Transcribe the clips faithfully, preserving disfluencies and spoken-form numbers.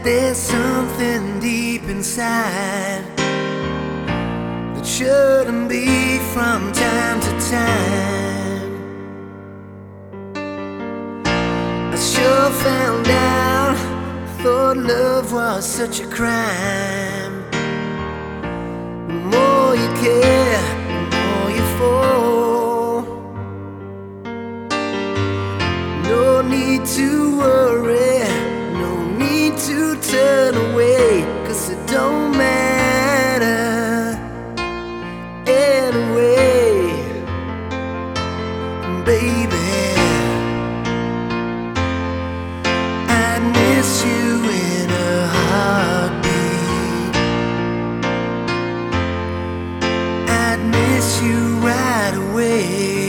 there's something deep inside that shouldn't be from time to time. I sure found out, thought love was such a crime. The more you care, the more you fall. No need to worry, no need to turn away, 'cause it don't matter anyway. Baby, I'd miss you in a heartbeat. I'd miss you right away.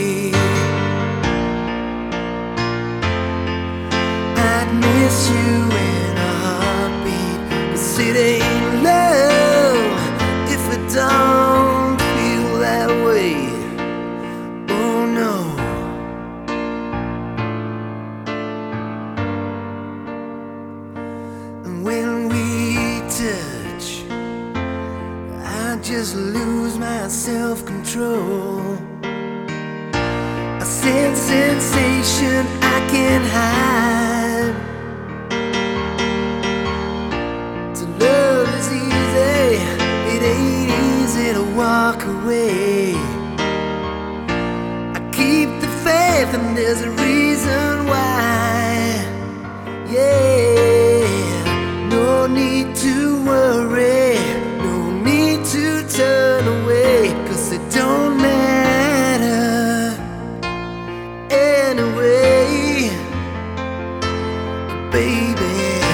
I'd miss you in a heartbeat. 'Cause it ain't love if it don't feel that way. Oh no. And when we touch, I just lose my self-control. A sense sensation I can't hide. To love is easy, it ain't easy to walk away. I keep the faith and there's a reason why. Yeah, no need to worry, no need to turn away, 'cause it don't matter anyway. Baby,